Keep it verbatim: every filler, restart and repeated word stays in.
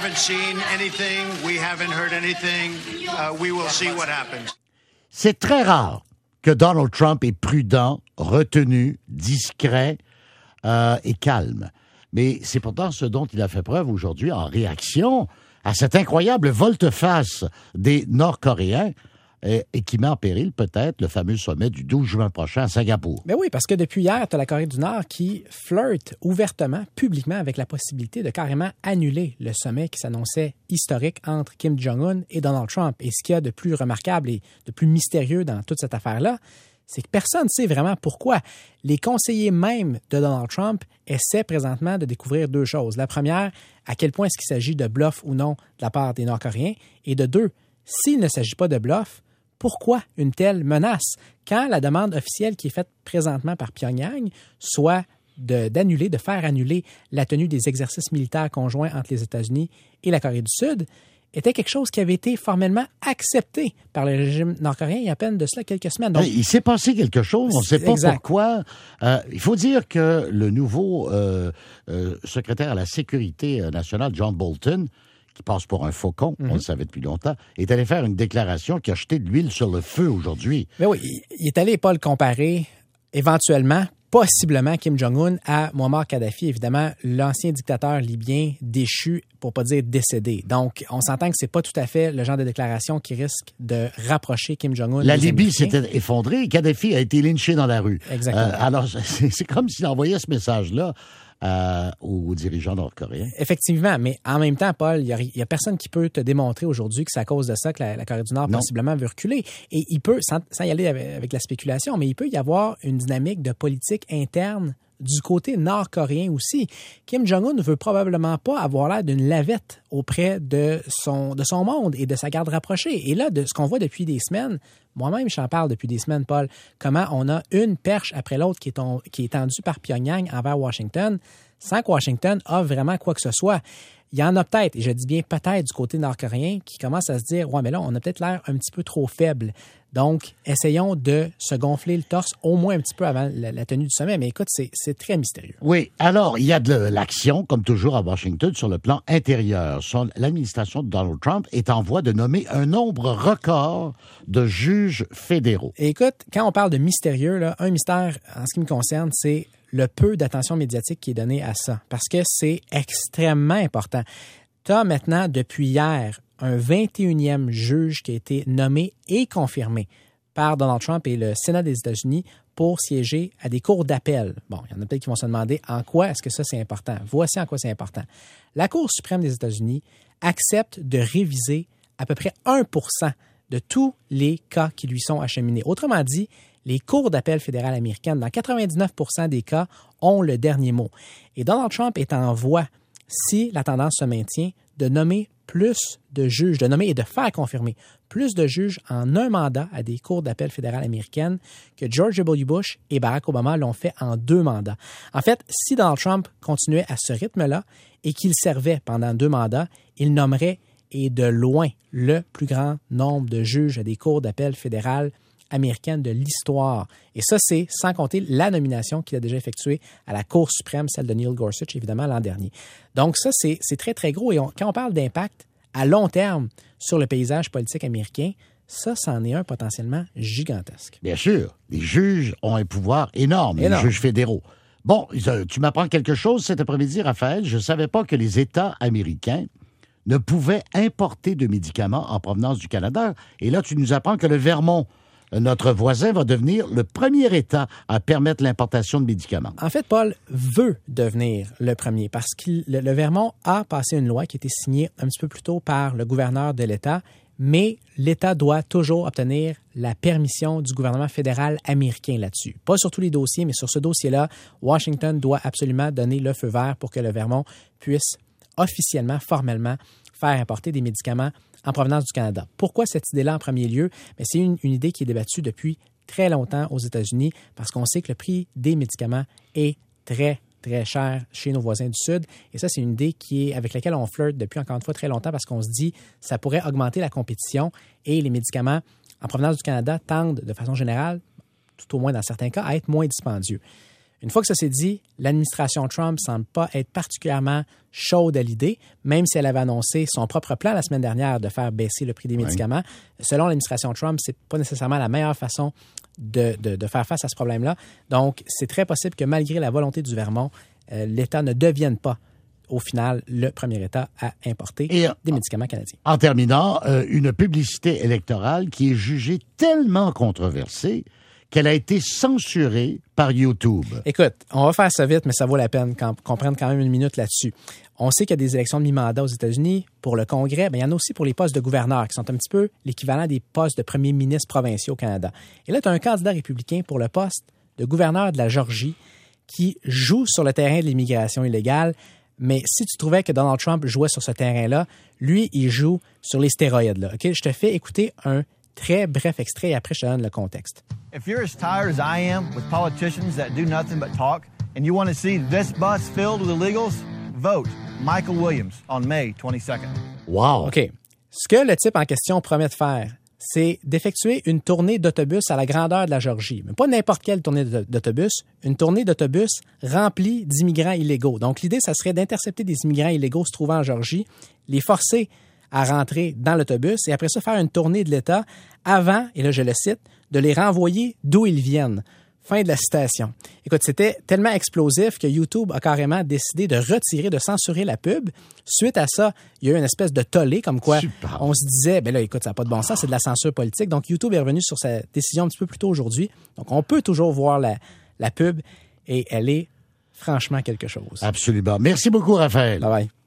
haven't seen anything. We haven't heard anything. Uh, we will see what happens. C'est très rare que Donald Trump est prudent, retenu, discret euh, et calme. Mais c'est pourtant ce dont il a fait preuve aujourd'hui en réaction à cette incroyable volte-face des Nord-Coréens et, et qui met en péril peut-être le fameux sommet du douze juin prochain à Singapour. Ben oui, parce que depuis hier, tu as la Corée du Nord qui flirte ouvertement, publiquement, avec la possibilité de carrément annuler le sommet qui s'annonçait historique entre Kim Jong-un et Donald Trump. Et ce qu'il y a de plus remarquable et de plus mystérieux dans toute cette affaire-là, c'est que personne ne sait vraiment pourquoi. Les conseillers même de Donald Trump essaient présentement de découvrir deux choses. La première, à quel point est-ce qu'il s'agit de bluff ou non de la part des Nord-Coréens. Et de deux, s'il ne s'agit pas de bluff, pourquoi une telle menace? Quand la demande officielle qui est faite présentement par Pyongyang soit de, d'annuler, de faire annuler la tenue des exercices militaires conjoints entre les États-Unis et la Corée du Sud, était quelque chose qui avait été formellement accepté par le régime nord-coréen il y a à peine de cela quelques semaines. Donc, il s'est passé quelque chose, on ne sait pas exact. pourquoi. Euh, il faut dire que le nouveau euh, euh, secrétaire à la sécurité nationale, John Bolton, qui passe pour un faucon, mm-hmm. on le savait depuis longtemps, est allé faire une déclaration qui a jeté de l'huile sur le feu aujourd'hui. Mais oui, il est allé pas le comparer éventuellement, possiblement Kim Jong-un à Muammar Kadhafi, évidemment, l'ancien dictateur libyen déchu, pour pas dire décédé. Donc, on s'entend que c'est pas tout à fait le genre de déclaration qui risque de rapprocher Kim Jong-un. La Libye s'était effondrée et Kadhafi a été lynché dans la rue. Exactement. Euh, alors, c'est, c'est comme s'il envoyait ce message-là Euh, aux dirigeants nord-coréens. Effectivement, mais en même temps, Paul, il n'y a, a personne qui peut te démontrer aujourd'hui que c'est à cause de ça que la, la Corée du Nord non. possiblement veut reculer. Et il peut, sans, sans y aller avec, avec la spéculation, mais il peut y avoir une dynamique de politique interne du côté nord-coréen aussi. Kim Jong-un ne veut probablement pas avoir l'air d'une lavette auprès de son, de son monde et de sa garde rapprochée. Et là, de ce qu'on voit depuis des semaines, moi-même, j'en parle depuis des semaines, Paul, comment on a une perche après l'autre qui est, on, qui est tendue par Pyongyang envers Washington, sans que Washington a vraiment quoi que ce soit. Il y en a peut-être, et je dis bien peut-être du côté nord-coréen, qui commence à se dire « Ouais, mais là, on a peut-être l'air un petit peu trop faible. » Donc, essayons de se gonfler le torse au moins un petit peu avant la, la tenue du sommet. Mais écoute, c'est, c'est très mystérieux. Oui. Alors, il y a de l'action, comme toujours à Washington, sur le plan intérieur. Son, l'administration de Donald Trump est en voie de nommer un nombre record de juges fédéraux. Et écoute, quand on parle de mystérieux, là, un mystère, en ce qui me concerne, c'est le peu d'attention médiatique qui est donné à ça. Parce que c'est extrêmement important. Tu as maintenant, depuis hier, un vingt et unième juge qui a été nommé et confirmé par Donald Trump et le Sénat des États-Unis pour siéger à des cours d'appel. Bon, il y en a peut-être qui vont se demander en quoi est-ce que ça c'est important. Voici en quoi c'est important. La Cour suprême des États-Unis accepte de réviser à peu près un pour cent de tous les cas qui lui sont acheminés. Autrement dit, les cours d'appel fédérales américaines, dans quatre-vingt-dix-neuf pour cent des cas, ont le dernier mot. Et Donald Trump est en voie, si la tendance se maintient, de nommer plus de juges, de nommer et de faire confirmer plus de juges en un mandat à des cours d'appel fédérales américaines que George W. Bush et Barack Obama l'ont fait en deux mandats. En fait, si Donald Trump continuait à ce rythme-là et qu'il servait pendant deux mandats, il nommerait, et de loin, le plus grand nombre de juges à des cours d'appel fédérales américaine de l'histoire. Et ça, c'est sans compter la nomination qu'il a déjà effectuée à la Cour suprême, celle de Neil Gorsuch, évidemment, l'an dernier. Donc ça, c'est, c'est très, très gros. Et on, quand on parle d'impact à long terme sur le paysage politique américain, ça, c'en est un potentiellement gigantesque. Bien sûr. Les juges ont un pouvoir énorme, énorme. Les juges fédéraux. Bon, tu m'apprends quelque chose cet après-midi, Raphaël. Je ne savais pas que les États américains ne pouvaient importer de médicaments en provenance du Canada. Et là, tu nous apprends que le Vermont, notre voisin, va devenir le premier État à permettre l'importation de médicaments. En fait, Paul veut devenir le premier parce que le, le Vermont a passé une loi qui a été signée un petit peu plus tôt par le gouverneur de l'État, mais l'État doit toujours obtenir la permission du gouvernement fédéral américain là-dessus. Pas sur tous les dossiers, mais sur ce dossier-là, Washington doit absolument donner le feu vert pour que le Vermont puisse officiellement, formellement, faire importer des médicaments en provenance du Canada. Pourquoi cette idée-là en premier lieu? Bien, c'est une, une idée qui est débattue depuis très longtemps aux États-Unis parce qu'on sait que le prix des médicaments est très, très cher chez nos voisins du Sud. Et ça, c'est une idée qui est, avec laquelle on flirte depuis, encore une fois, très longtemps parce qu'on se dit que ça pourrait augmenter la compétition et les médicaments en provenance du Canada tendent, de façon générale, tout au moins dans certains cas, à être moins dispendieux. Une fois que ça s'est dit, l'administration Trump semble pas être particulièrement chaude à l'idée, même si elle avait annoncé son propre plan la semaine dernière de faire baisser le prix des médicaments. Oui. Selon l'administration Trump, c'est pas nécessairement la meilleure façon de, de, de faire face à ce problème-là. Donc, c'est très possible que malgré la volonté du Vermont, euh, l'État ne devienne pas au final, le premier État à importer Et des en, médicaments canadiens. En terminant, euh, une publicité électorale qui est jugée tellement controversée qu'elle a été censurée par YouTube. Écoute, on va faire ça vite, mais ça vaut la peine qu'on prenne quand même une minute là-dessus. On sait qu'il y a des élections de mi-mandat aux États-Unis pour le Congrès, mais il y en a aussi pour les postes de gouverneur, qui sont un petit peu l'équivalent des postes de premier ministre provinciaux au Canada. Et là, tu as un candidat républicain pour le poste de gouverneur de la Georgie qui joue sur le terrain de l'immigration illégale. Mais si tu trouvais que Donald Trump jouait sur ce terrain-là, lui, il joue sur les stéroïdes. Là, okay? Je te fais écouter un très bref extrait et après, je te donne le contexte. If you're as tired as I am with politicians that do nothing but talk and you want to see this bus filled with illegals, vote Michael Williams on May twenty-second. Wow! OK. Ce que le type en question promet de faire, c'est d'effectuer une tournée d'autobus à la grandeur de la Georgie. Mais pas n'importe quelle tournée d'autobus, une tournée d'autobus remplie d'immigrants illégaux. Donc, l'idée, ça serait d'intercepter des immigrants illégaux se trouvant en Georgie, les forcer à rentrer dans l'autobus et après ça, faire une tournée de l'État avant, et là, je le cite, de les renvoyer d'où ils viennent. Fin de la citation. Écoute, c'était tellement explosif que YouTube a carrément décidé de retirer, de censurer la pub. Suite à ça, il y a eu une espèce de tollé comme quoi Super. On se disait, ben là, écoute, ça n'a pas de bon sens, c'est de la censure politique. Donc, YouTube est revenu sur sa décision un petit peu plus tôt aujourd'hui. Donc, on peut toujours voir la, la pub et elle est franchement quelque chose. Absolument. Merci beaucoup, Raphaël. Bye bye.